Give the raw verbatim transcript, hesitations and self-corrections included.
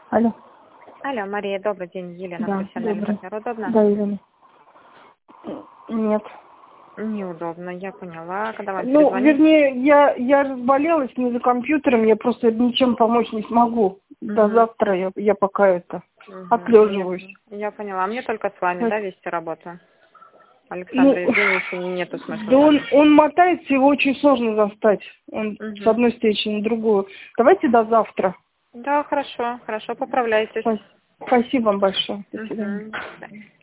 Алло. Алло, Мария, добрый день. Елена, Да, профессиональный добрый. партнер. Удобно? Да, Елена. Нет. Неудобно, я поняла. Когда вам Ну, перезвонить? вернее, я, я разболелась не за компьютером, я просто ничем помочь не смогу. До Угу. завтра я, я пока это Угу. отлеживаюсь. Я поняла. Мне только с вами, Вот. да, вести работу? Ну, Александра Евгеньевича нету смысла да он, звонить. он мотается, его очень сложно застать. Он с Угу. одной встречи на другую. Давайте до завтра. Да, хорошо, хорошо, поправляйтесь. Спасибо вам большое. До свидания. Угу. До свидания.